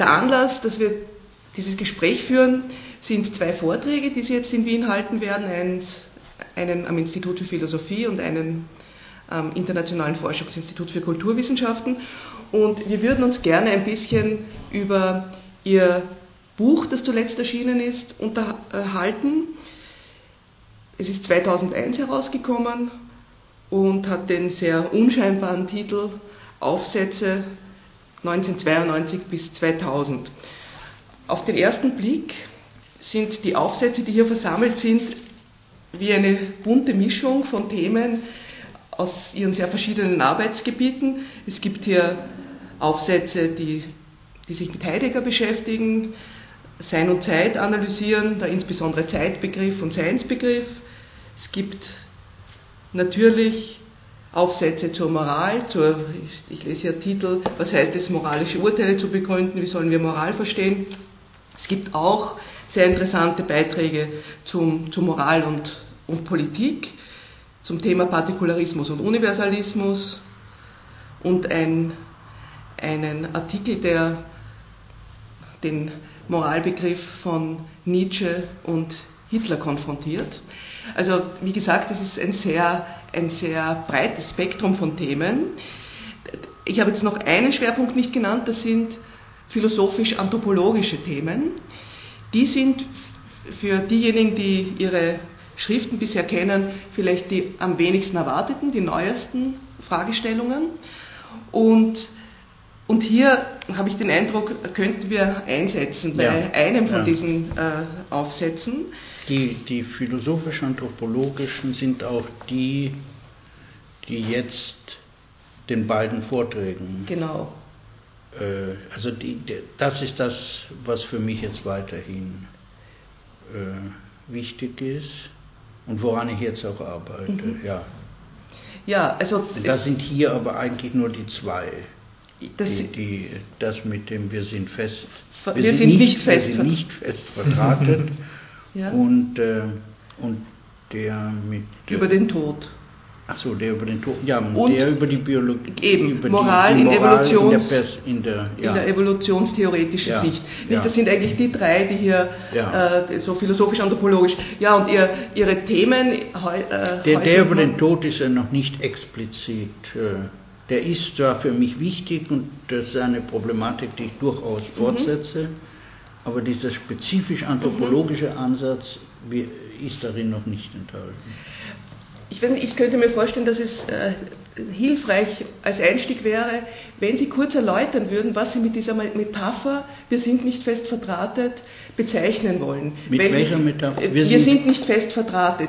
Der Anlass, dass wir dieses Gespräch führen, sind 2 Vorträge, die Sie jetzt in Wien halten werden, einen am Institut für Philosophie und einen am Internationalen Forschungsinstitut für Kulturwissenschaften. Und wir würden uns gerne ein bisschen über Ihr Buch, das zuletzt erschienen ist, unterhalten. Es ist 2001 herausgekommen und hat den sehr unscheinbaren Titel Aufsätze 1992 bis 2000. Auf den ersten Blick sind die Aufsätze, die hier versammelt sind, wie eine bunte Mischung von Themen aus ihren sehr verschiedenen Arbeitsgebieten. Es gibt hier Aufsätze, die sich mit Heidegger beschäftigen, Sein und Zeit analysieren, da insbesondere Zeitbegriff und Seinsbegriff. Es gibt natürlich Aufsätze zur Moral, ich lese hier Titel, was heißt es, moralische Urteile zu begründen, wie sollen wir Moral verstehen. Es gibt auch sehr interessante Beiträge zu Moral und Politik, zum Thema Partikularismus und Universalismus und einen Artikel, der den Moralbegriff von Nietzsche und Hitler konfrontiert. Also wie gesagt, es ist ein sehr breites Spektrum von Themen. Ich habe jetzt noch einen Schwerpunkt nicht genannt, das sind philosophisch-anthropologische Themen. Die sind für diejenigen, die Ihre Schriften bisher kennen, vielleicht die am wenigsten erwarteten, die neuesten Fragestellungen. Und hier habe ich den Eindruck, könnten wir einsetzen bei einem von diesen Aufsätzen. Die philosophisch-anthropologischen sind auch die jetzt den beiden Vorträgen. Genau. Also das ist das, was für mich jetzt weiterhin wichtig ist und woran ich jetzt auch arbeite. Mhm. Ja, also das sind hier aber eigentlich nur die 2. Das mit dem wir sind nicht fest verdrahtet ja. und der mit über den Tod. Achso, der über den Tod, ja, und der über die Biologie, eben, über Moral die in der evolutionstheoretischen Sicht. Ja. Das sind eigentlich die 3, die hier so philosophisch-anthropologisch. Ja, und Ihre Themen der über den Tod ist ja noch nicht explizit. Der ist zwar für mich wichtig und das ist eine Problematik, die ich durchaus fortsetze, aber dieser spezifisch anthropologische Ansatz ist darin noch nicht enthalten. Ich könnte mir vorstellen, dass es hilfreich als Einstieg wäre, wenn Sie kurz erläutern würden, was Sie mit dieser Metapher, wir sind nicht fest verdrahtet, bezeichnen wollen. Mit welcher Metapher? Wir sind nicht fest verdrahtet.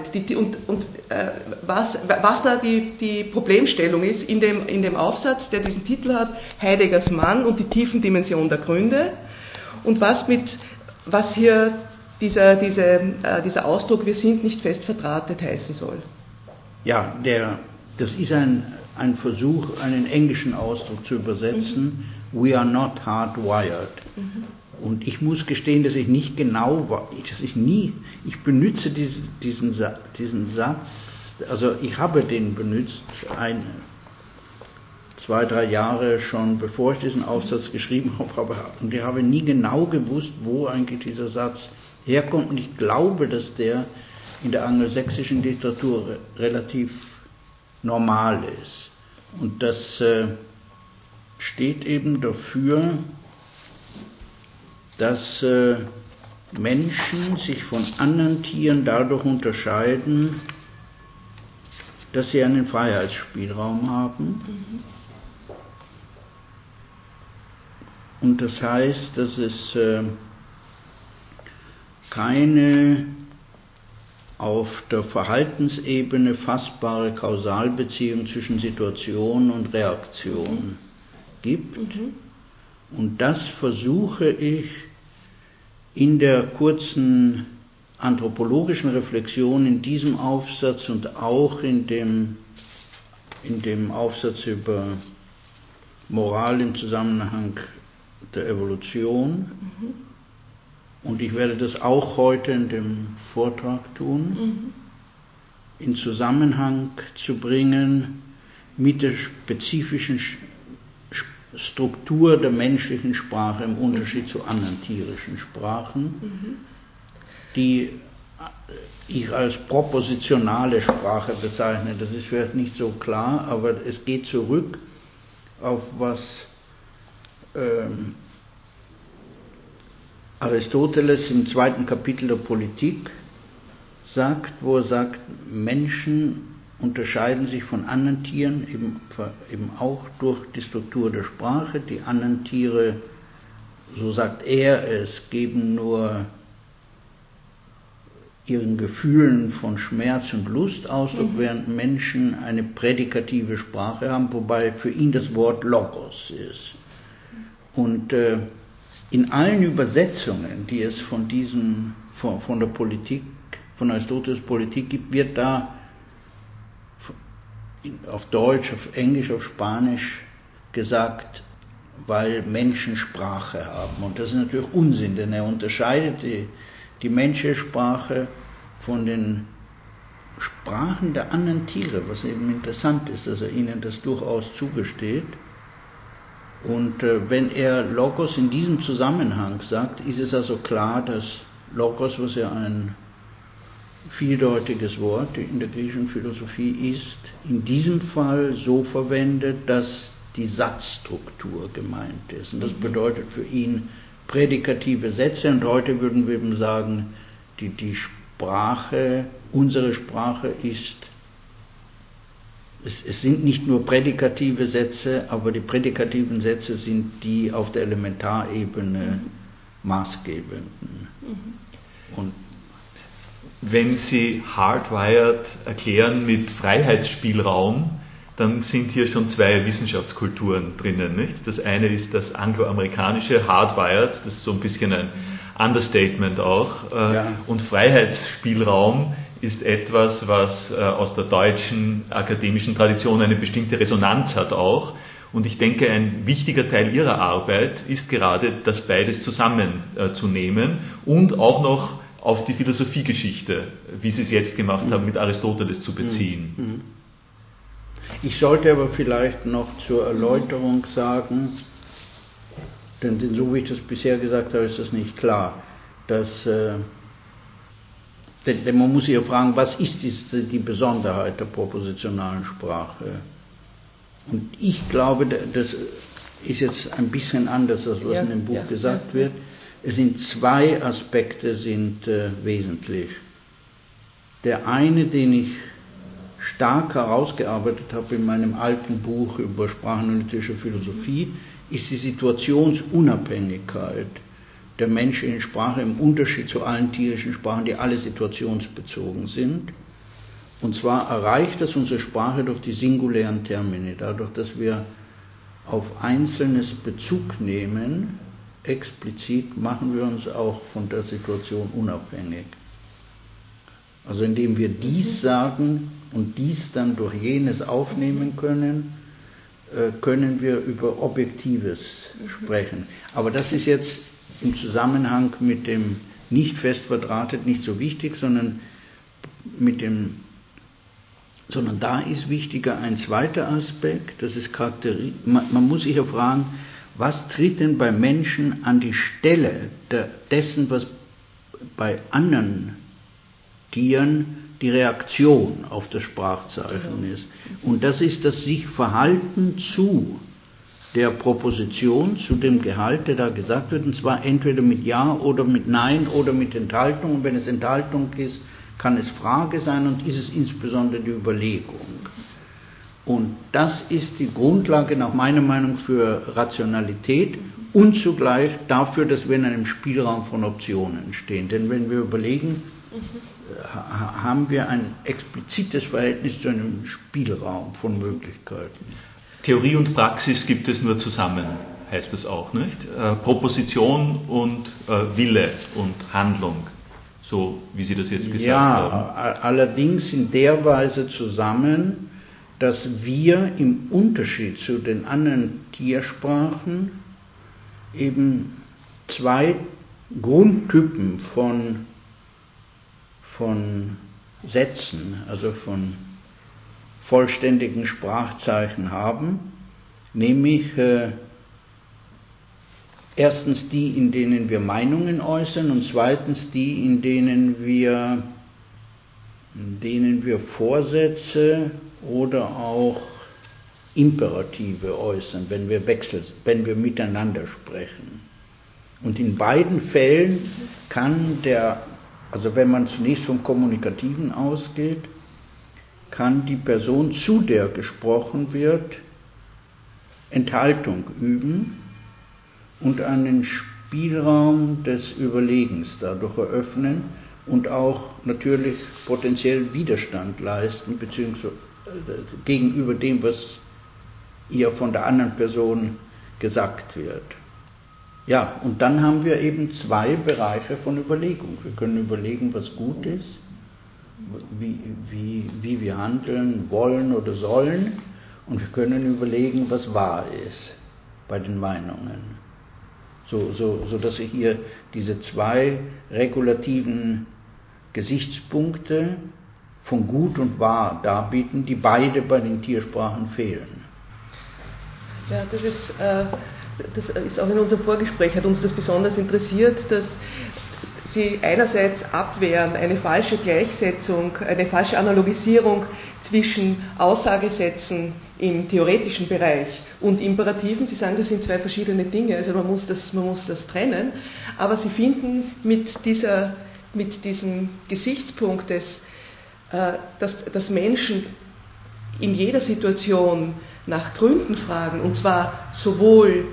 Was da die Problemstellung ist in dem Aufsatz, der diesen Titel hat, Heideggers Mann und die tiefen Dimensionen der Gründe, und was hier dieser Ausdruck, wir sind nicht fest verdrahtet, heißen soll. Ja, das ist ein Versuch, einen englischen Ausdruck zu übersetzen. We are not hardwired. Und ich muss gestehen, dass ich nicht genau war, ich benütze diesen Satz, also ich habe den benutzt, 2-3 Jahre schon bevor ich diesen Aufsatz geschrieben habe, und ich habe nie genau gewusst, wo eigentlich dieser Satz herkommt, und ich glaube, dass der in der angelsächsischen Literatur relativ normal ist. Und das steht eben dafür, dass Menschen sich von anderen Tieren dadurch unterscheiden, dass sie einen Freiheitsspielraum haben. Und das heißt, dass es keine auf der Verhaltensebene fassbare Kausalbeziehung zwischen Situation und Reaktion gibt. Und das versuche ich in der kurzen anthropologischen Reflexion in diesem Aufsatz und auch in dem Aufsatz über Moral im Zusammenhang der Evolution. Und ich werde das auch heute in dem Vortrag tun, in Zusammenhang zu bringen mit der spezifischen Struktur der menschlichen Sprache im Unterschied zu anderen tierischen Sprachen, die ich als propositionale Sprache bezeichne. Das ist vielleicht nicht so klar, aber es geht zurück auf was Aristoteles im 2. Kapitel der Politik sagt, wo er sagt, Menschen unterscheiden sich von anderen Tieren eben auch durch die Struktur der Sprache. Die anderen Tiere, so sagt er es, geben nur ihren Gefühlen von Schmerz und Lust Ausdruck, während Menschen eine prädikative Sprache haben, wobei für ihn das Wort Logos ist. Und in allen Übersetzungen, die es von der Politik, von Aristoteles Politik gibt, wird da auf Deutsch, auf Englisch, auf Spanisch gesagt, weil Menschen Sprache haben. Und das ist natürlich Unsinn, denn er unterscheidet die menschliche Sprache von den Sprachen der anderen Tiere, was eben interessant ist, dass er ihnen das durchaus zugesteht. Und wenn er Logos in diesem Zusammenhang sagt, ist es also klar, dass Logos, was ja ein vieldeutiges Wort in der griechischen Philosophie ist, in diesem Fall so verwendet, dass die Satzstruktur gemeint ist. Und das bedeutet für ihn prädikative Sätze, und heute würden wir eben sagen, die Sprache, unsere Sprache ist, es sind nicht nur prädikative Sätze, aber die prädikativen Sätze sind die auf der Elementarebene maßgebenden. Und wenn Sie Hardwired erklären mit Freiheitsspielraum, dann sind hier schon zwei Wissenschaftskulturen drinnen, nicht? Das eine ist das angloamerikanische Hardwired, das ist so ein bisschen ein Understatement auch. Und Freiheitsspielraum ist etwas, was aus der deutschen akademischen Tradition eine bestimmte Resonanz hat auch. Und ich denke, ein wichtiger Teil Ihrer Arbeit ist gerade, das beides zusammenzunehmen und auch noch auf die Philosophiegeschichte, wie Sie es jetzt gemacht haben, mit Aristoteles zu beziehen. Ich sollte aber vielleicht noch zur Erläuterung sagen, denn so wie ich das bisher gesagt habe, ist das nicht klar, dass, denn man muss sich ja fragen, was ist die Besonderheit der propositionalen Sprache? Und ich glaube, das ist jetzt ein bisschen anders, als was in dem Buch gesagt wird. Es sind zwei Aspekte wesentlich. Der eine, den ich stark herausgearbeitet habe in meinem alten Buch über sprachanalytische Philosophie, ist die Situationsunabhängigkeit der menschlichen Sprache im Unterschied zu allen tierischen Sprachen, die alle situationsbezogen sind. Und zwar erreicht das unsere Sprache durch die singulären Termini, dadurch, dass wir auf Einzelnes Bezug nehmen. Explizit machen wir uns auch von der Situation unabhängig. Also indem wir dies sagen und dies dann durch jenes aufnehmen können, können wir über Objektives sprechen. Aber das ist jetzt im Zusammenhang mit dem nicht fest verdrahtet nicht so wichtig, sondern da ist wichtiger ein zweiter Aspekt, das ist man muss sich ja fragen, was tritt denn bei Menschen an die Stelle dessen, was bei anderen Tieren die Reaktion auf das Sprachzeichen ist. Und das ist das sich Verhalten zu der Proposition, zu dem Gehalt, der da gesagt wird, und zwar entweder mit Ja oder mit Nein oder mit Enthaltung. Und wenn es Enthaltung ist, kann es Frage sein und ist es insbesondere die Überlegung. Und das ist die Grundlage nach meiner Meinung für Rationalität und zugleich dafür, dass wir in einem Spielraum von Optionen stehen. Denn wenn wir überlegen, haben wir ein explizites Verhältnis zu einem Spielraum von Möglichkeiten. Theorie und Praxis gibt es nur zusammen, heißt das auch, nicht? Proposition und Wille und Handlung, so wie Sie das jetzt gesagt haben. Ja, allerdings in der Weise zusammen, dass wir im Unterschied zu den anderen Tiersprachen eben zwei Grundtypen von Sätzen, also von vollständigen Sprachzeichen haben, nämlich Erstens die, in denen wir Meinungen äußern, und zweitens die, in denen wir Vorsätze oder auch Imperative äußern, wenn wir miteinander sprechen. Und in beiden Fällen kann also wenn man zunächst vom Kommunikativen ausgeht, kann die Person, zu der gesprochen wird, Enthaltung üben und einen Spielraum des Überlegens dadurch eröffnen und auch natürlich potenziell Widerstand leisten, beziehungsweise gegenüber dem, was ihr von der anderen Person gesagt wird. Ja, und dann haben wir eben zwei Bereiche von Überlegung. Wir können überlegen, was gut ist, wie wir handeln wollen oder sollen, und wir können überlegen, was wahr ist bei den Meinungen. So dass sich hier diese zwei regulativen Gesichtspunkte von gut und wahr darbieten, die beide bei den Tiersprachen fehlen. Ja, das ist auch in unserem Vorgespräch, hat uns das besonders interessiert, dass Sie einerseits abwehren eine falsche Gleichsetzung, eine falsche Analogisierung zwischen Aussagesätzen im theoretischen Bereich und Imperativen. Sie sagen, das sind zwei verschiedene Dinge, also man muss das trennen, aber Sie finden mit diesem Gesichtspunkt, dass Menschen in jeder Situation nach Gründen fragen, und zwar sowohl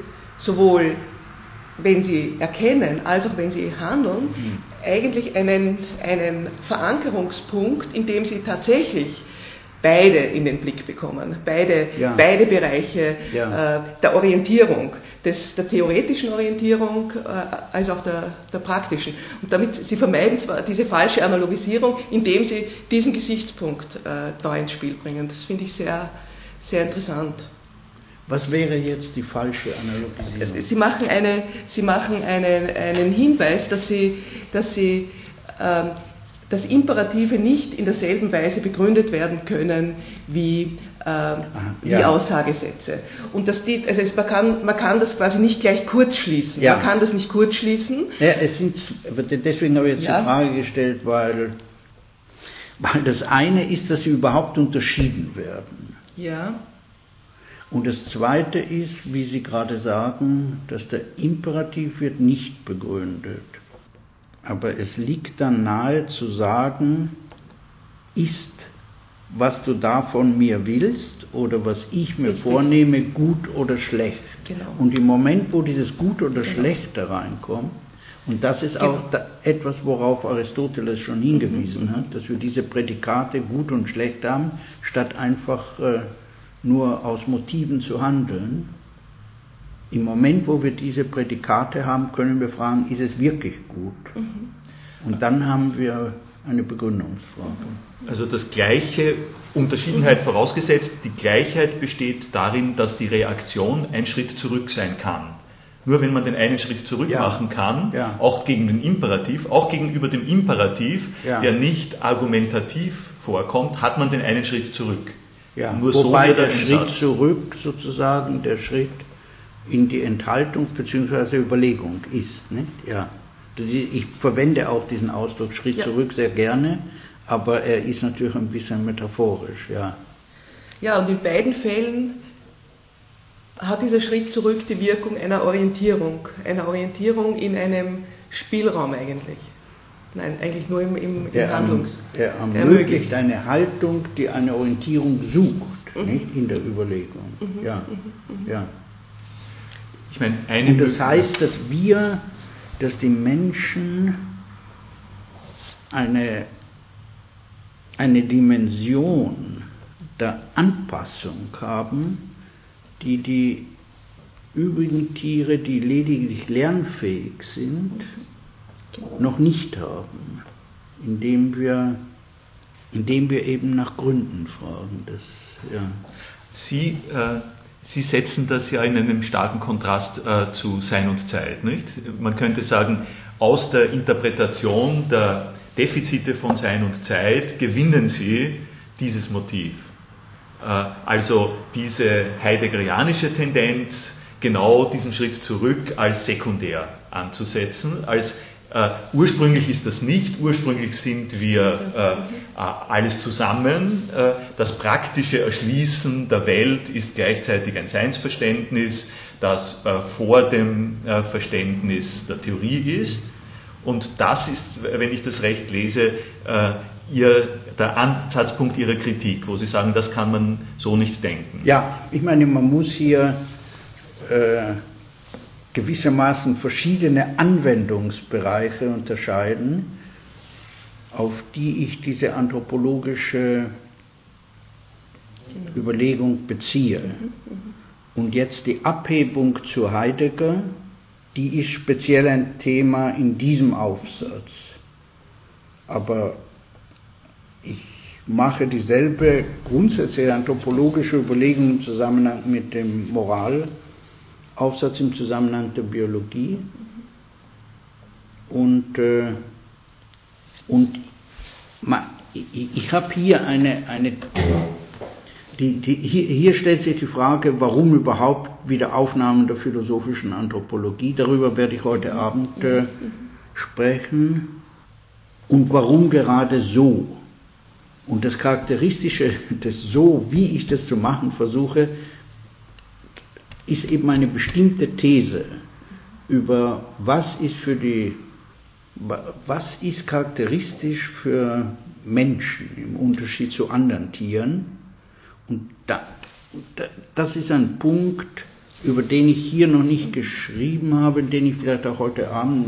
wenn sie erkennen, als auch wenn sie handeln, eigentlich einen Verankerungspunkt, in dem sie tatsächlich beide in den Blick bekommen, beide Bereiche der Orientierung, der theoretischen Orientierung als auch der praktischen. Und damit, sie vermeiden zwar diese falsche Analogisierung, indem sie diesen Gesichtspunkt da ins Spiel bringen. Das finde ich sehr, sehr interessant. Was wäre jetzt die falsche Analogisierung? Sie machen einen Hinweis, dass dass Imperative nicht in derselben Weise begründet werden können wie Aussagesätze. Und man kann das quasi nicht gleich kurz schließen. Ja. Man kann das nicht kurz schließen. Ja, deswegen habe ich jetzt die Frage gestellt, weil das eine ist, dass sie überhaupt unterschieden werden. Ja. Und das Zweite ist, wie Sie gerade sagen, dass der Imperativ wird nicht begründet. Aber es liegt dann nahe zu sagen, ist, was du da von mir willst oder was ich mir vornehme, gut oder schlecht. Genau. Und im Moment, wo dieses gut oder schlecht da reinkommt, und das ist auch etwas, worauf Aristoteles schon hingewiesen hat, dass wir diese Prädikate gut und schlecht haben, statt einfach nur aus Motiven zu handeln. Im Moment, wo wir diese Prädikate haben, können wir fragen, ist es wirklich gut? Und dann haben wir eine Begründungsfrage. Also das Gleiche, Unterschiedenheit vorausgesetzt, die Gleichheit besteht darin, dass die Reaktion ein Schritt zurück sein kann. Nur wenn man den einen Schritt zurück machen kann, auch gegen den Imperativ, auch gegenüber dem Imperativ, der nicht argumentativ vorkommt, hat man den einen Schritt zurück. Ja, wobei der Schritt zurück sozusagen der Schritt in die Enthaltung bzw. Überlegung ist. Nicht? Ja. Ich verwende auch diesen Ausdruck Schritt zurück sehr gerne, aber er ist natürlich ein bisschen metaphorisch. Ja, ja, und in beiden Fällen hat dieser Schritt zurück die Wirkung einer Orientierung in einem Spielraum eigentlich. Nein, eigentlich nur im Handlungs. Er ermöglicht eine Haltung, die eine Orientierung sucht, nicht in der Überlegung. Ja. Ich meine, und das heißt, dass die Menschen eine Dimension der Anpassung haben, die übrigen Tiere, die lediglich lernfähig sind, noch nicht haben, indem wir eben nach Gründen fragen. Sie setzen das ja in einem starken Kontrast zu Sein und Zeit, nicht? Man könnte sagen, aus der Interpretation der Defizite von Sein und Zeit gewinnen Sie dieses Motiv. Also diese heideggerianische Tendenz, genau diesen Schritt zurück als sekundär anzusetzen, als ursprünglich ist das nicht, ursprünglich sind wir alles zusammen, das praktische Erschließen der Welt ist gleichzeitig ein Seinsverständnis, das vor dem Verständnis der Theorie ist, und das ist, wenn ich das recht lese, der Ansatzpunkt Ihrer Kritik, wo Sie sagen, das kann man so nicht denken. Ja, ich meine, man muss hier gewissermaßen verschiedene Anwendungsbereiche unterscheiden, auf die ich diese anthropologische Überlegung beziehe. Und jetzt die Abhebung zu Heidegger, die ist speziell ein Thema in diesem Aufsatz. Aber ich mache dieselbe grundsätzliche anthropologische Überlegung im Zusammenhang mit dem Moralaufsatz, im Zusammenhang der Biologie. Und ich habe hier hier stellt sich die Frage, warum überhaupt Wiederaufnahmen der philosophischen Anthropologie. Darüber werde ich heute Abend sprechen. Und warum gerade so? Und das Charakteristische des So, wie ich das zu machen versuche, ist eben eine bestimmte These über was ist charakteristisch für Menschen im Unterschied zu anderen Tieren. Und das ist ein Punkt, über den ich hier noch nicht geschrieben habe, den ich vielleicht auch heute Abend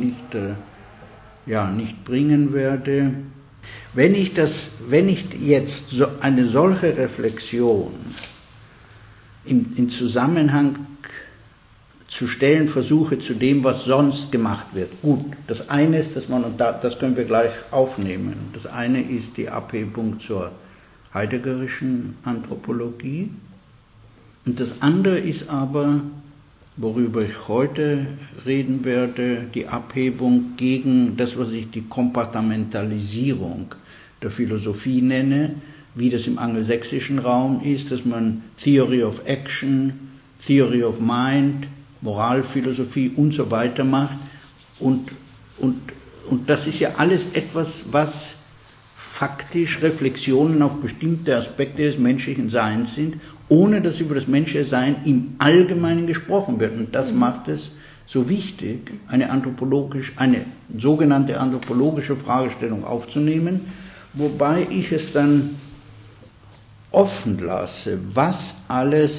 nicht bringen werde. Wenn ich jetzt so eine solche Reflexion in Zusammenhang zu stellen versuche zu dem, was sonst gemacht wird. Gut, das eine ist, das können wir gleich aufnehmen, das eine ist die Abhebung zur heideggerischen Anthropologie, und das andere ist aber, worüber ich heute reden werde, die Abhebung gegen das, was ich die Kompartamentalisierung der Philosophie nenne, wie das im angelsächsischen Raum ist, dass man Theory of Action, Theory of Mind, Moralphilosophie und so weiter macht. Und das ist ja alles etwas, was faktisch Reflexionen auf bestimmte Aspekte des menschlichen Seins sind, ohne dass über das menschliche Sein im Allgemeinen gesprochen wird. Und das macht es so wichtig, eine sogenannte anthropologische Fragestellung aufzunehmen, wobei ich es dann offen lasse, was alles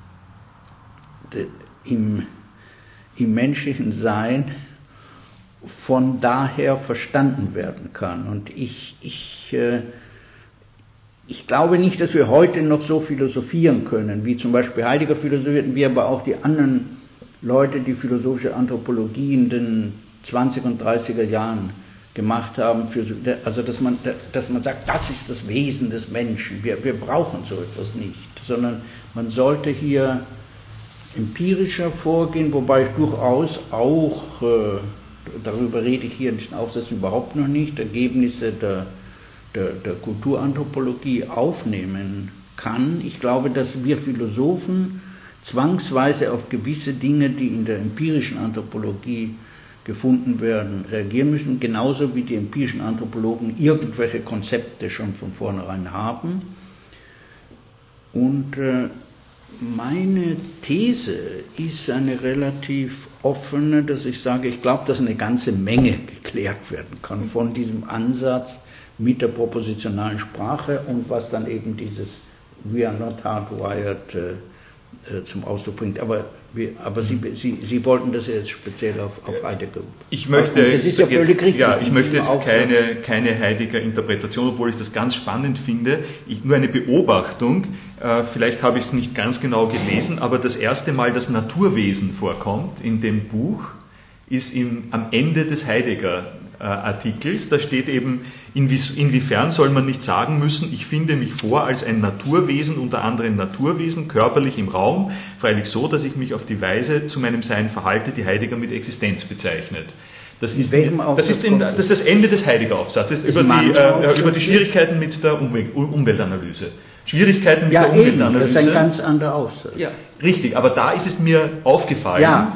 im menschlichen Sein von daher verstanden werden kann. Und ich glaube nicht, dass wir heute noch so philosophieren können, wie zum Beispiel Heidegger philosophierten, wie aber auch die anderen Leute, die philosophische Anthropologie in den 20er und 30er Jahren gemacht haben, also dass man sagt, das ist das Wesen des Menschen, wir brauchen so etwas nicht, sondern man sollte hier empirischer vorgehen, wobei ich durchaus auch, darüber rede ich hier in diesen Aufsätzen überhaupt noch nicht, Ergebnisse der Kulturanthropologie aufnehmen kann. Ich glaube, dass wir Philosophen zwangsweise auf gewisse Dinge, die in der empirischen Anthropologie gefunden werden, reagieren müssen, genauso wie die empirischen Anthropologen irgendwelche Konzepte schon von vornherein haben. Und meine These ist eine relativ offene, dass ich sage, ich glaube, dass eine ganze Menge geklärt werden kann von diesem Ansatz mit der propositionalen Sprache und was dann eben dieses We are not hardwired zum Ausdruck bringt. Aber Sie wollten das jetzt speziell auf Heidegger. Ich möchte jetzt keine Heidegger-Interpretation, obwohl ich das ganz spannend finde. Nur eine Beobachtung, vielleicht habe ich es nicht ganz genau gelesen, aber das erste Mal, dass Naturwesen vorkommt in dem Buch, ist am Ende des Heidegger Artikels. Da steht eben, inwiefern soll man nicht sagen müssen, ich finde mich vor als ein Naturwesen unter anderen Naturwesen, körperlich im Raum, freilich so, dass ich mich auf die Weise zu meinem Sein verhalte, die Heidegger mit Existenz bezeichnet. Das ist das Ende des Heidegger-Aufsatzes über die Schwierigkeiten mit der Umweltanalyse. Schwierigkeiten mit der Umweltanalyse. Das ist ein ganz anderer Aufsatz. Ja. Richtig, aber da ist es mir aufgefallen,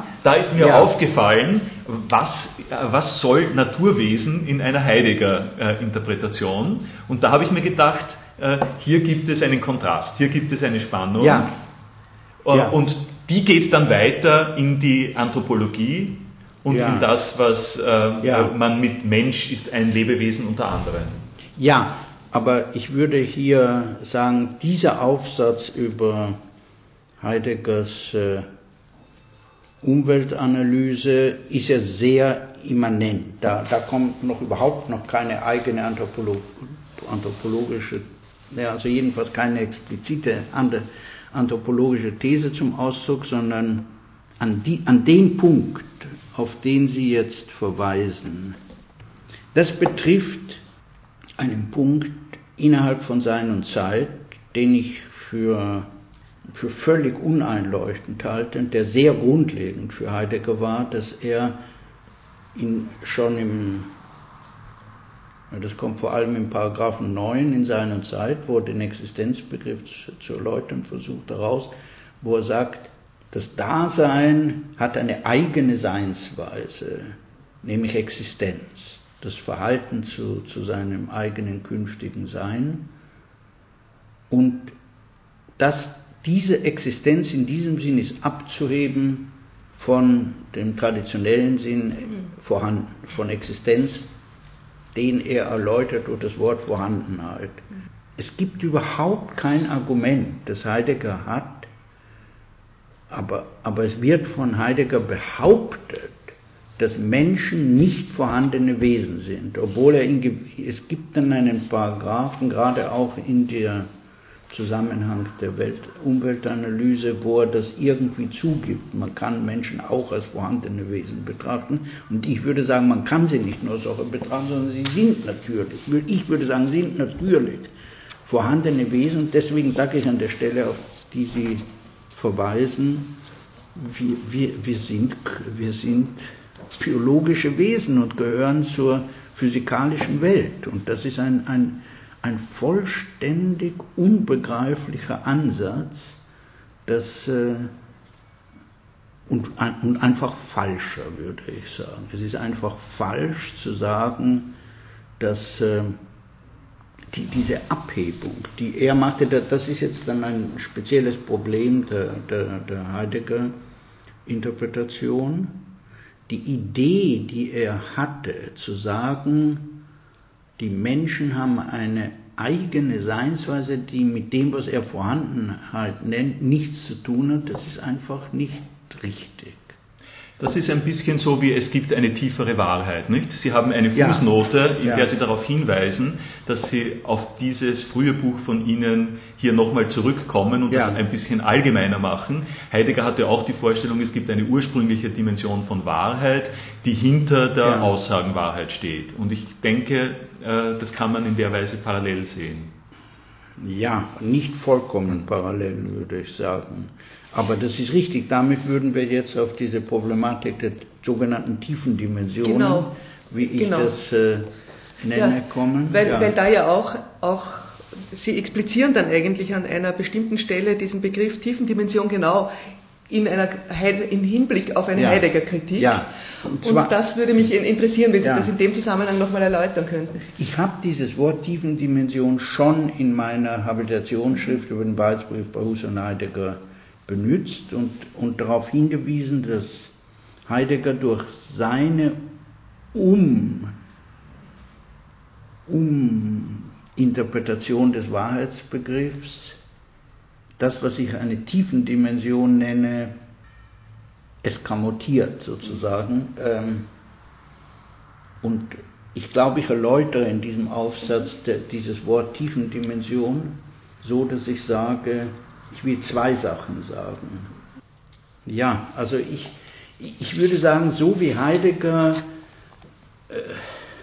was soll Naturwesen in einer Heidegger-Interpretation? Und da habe ich mir gedacht, hier gibt es einen Kontrast, hier gibt es eine Spannung. Ja. Und die geht dann weiter in die Anthropologie und in das, was man mit Mensch ist ein Lebewesen unter anderem. Ja, aber ich würde hier sagen, dieser Aufsatz über Heideggers Umweltanalyse ist ja sehr immanent. Da kommt überhaupt noch keine eigene anthropologische, also jedenfalls keine explizite anthropologische These zum Ausdruck, sondern an den Punkt, auf den Sie jetzt verweisen, das betrifft einen Punkt innerhalb von Sein und Zeit, den ich für völlig uneinleuchtend halte und der sehr grundlegend für Heidegger war, dass er das kommt vor allem im Paragraphen 9 in Sein und Zeit, wo er den Existenzbegriff zu erläutern versucht, daraus, wo er sagt, das Dasein hat eine eigene Seinsweise, nämlich Existenz, das Verhalten zu seinem eigenen künftigen Sein, und diese Existenz in diesem Sinn ist abzuheben von dem traditionellen Sinn von Existenz, den er erläutert durch das Wort Vorhandenheit. Es gibt überhaupt kein Argument, das Heidegger hat, aber es wird von Heidegger behauptet, dass Menschen nicht vorhandene Wesen sind, obwohl es gibt dann einen Paragraphen, gerade auch in der Zusammenhang der Umweltanalyse, wo er das irgendwie zugibt. Man kann Menschen auch als vorhandene Wesen betrachten. Und ich würde sagen, man kann sie nicht nur so betrachten, sondern sie sind natürlich. Ich würde sagen, sie sind natürlich vorhandene Wesen. Und deswegen sage ich an der Stelle, auf die Sie verweisen, wir sind biologische Wesen und gehören zur physikalischen Welt. Und das ist ein vollständig unbegreiflicher Ansatz, und einfach falscher, würde ich sagen. Es ist einfach falsch zu sagen, dass diese Abhebung, die er machte, das ist jetzt dann ein spezielles Problem der Heidegger-Interpretation. Die Idee, die er hatte, zu sagen, die Menschen haben eine eigene Seinsweise, die mit dem, was er Vorhandenheit nennt, nichts zu tun hat, das ist einfach nicht richtig. Das ist ein bisschen so, wie es gibt eine tiefere Wahrheit, nicht? Sie haben eine Fußnote, in der Sie darauf hinweisen, dass Sie auf dieses frühe Buch von Ihnen hier nochmal zurückkommen und das ein bisschen allgemeiner machen. Heidegger hatte auch die Vorstellung, es gibt eine ursprüngliche Dimension von Wahrheit, die hinter der Aussagenwahrheit steht. Und ich denke, das kann man in der Weise parallel sehen. Ja, nicht vollkommen parallel, würde ich sagen. Aber das ist richtig, damit würden wir jetzt auf diese Problematik der sogenannten tiefen Dimensionen, wie ich das nenne, kommen. Weil da ja auch Sie explizieren dann eigentlich an einer bestimmten Stelle diesen Begriff Tiefendimension genau in Hinblick auf eine Heidegger-Kritik. Ja. Und das würde mich interessieren, wenn Sie das in dem Zusammenhang nochmal erläutern könnten. Ich habe dieses Wort Tiefendimension schon in meiner Habilitationsschrift über den Wahrheitsbegriff bei Husserl und Heidegger benutzt und darauf hingewiesen, dass Heidegger durch seine Interpretation des Wahrheitsbegriffs das, was ich eine Tiefendimension nenne, eskamotiert sozusagen. Und ich glaube, ich erläutere in diesem Aufsatz dieses Wort Tiefendimension so, dass ich sage, ich will zwei Sachen sagen. Ja, also ich würde sagen, so wie Heidegger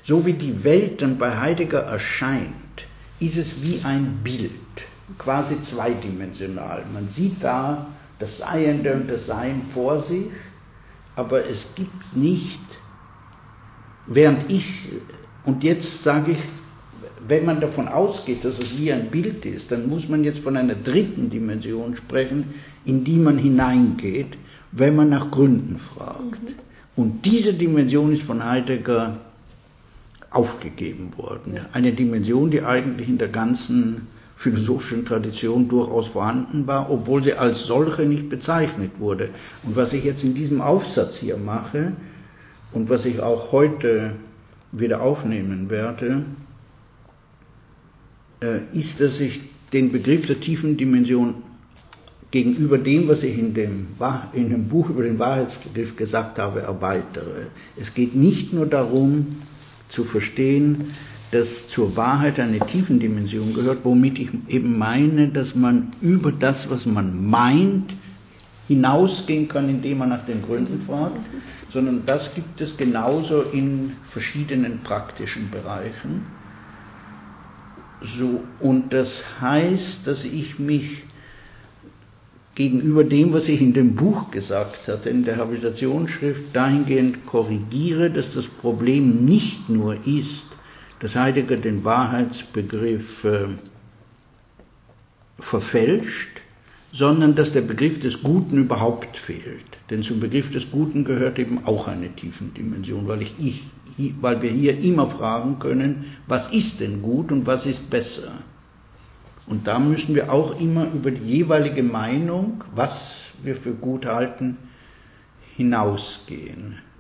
So wie die Welt dann bei Heidegger erscheint, ist es wie ein Bild, quasi zweidimensional. Man sieht da das Seiende und das Sein vor sich, aber es gibt nicht, und jetzt sage ich, wenn man davon ausgeht, dass es wie ein Bild ist, dann muss man jetzt von einer dritten Dimension sprechen, in die man hineingeht, wenn man nach Gründen fragt. Und diese Dimension ist von Heidegger aufgegeben worden. Eine Dimension, die eigentlich in der ganzen philosophischen Tradition durchaus vorhanden war, obwohl sie als solche nicht bezeichnet wurde. Und was ich jetzt in diesem Aufsatz hier mache und was ich auch heute wieder aufnehmen werde, ist, dass ich den Begriff der tiefen Dimension gegenüber dem, was ich in dem Buch über den Wahrheitsbegriff gesagt habe, erweitere. Es geht nicht nur darum, zu verstehen, dass zur Wahrheit eine Tiefendimension gehört, womit ich eben meine, dass man über das, was man meint, hinausgehen kann, indem man nach den Gründen fragt, sondern das gibt es genauso in verschiedenen praktischen Bereichen. So, und das heißt, dass ich mich gegenüber dem, was ich in dem Buch gesagt hatte, in der Habilitationsschrift, dahingehend korrigiere, dass das Problem nicht nur ist, dass Heidegger den Wahrheitsbegriff verfälscht, sondern dass der Begriff des Guten überhaupt fehlt. Denn zum Begriff des Guten gehört eben auch eine Tiefendimension, weil wir hier immer fragen können, was ist denn gut und was ist besser? Und da müssen wir auch immer über die jeweilige Meinung, was wir für gut halten, hinausgehen.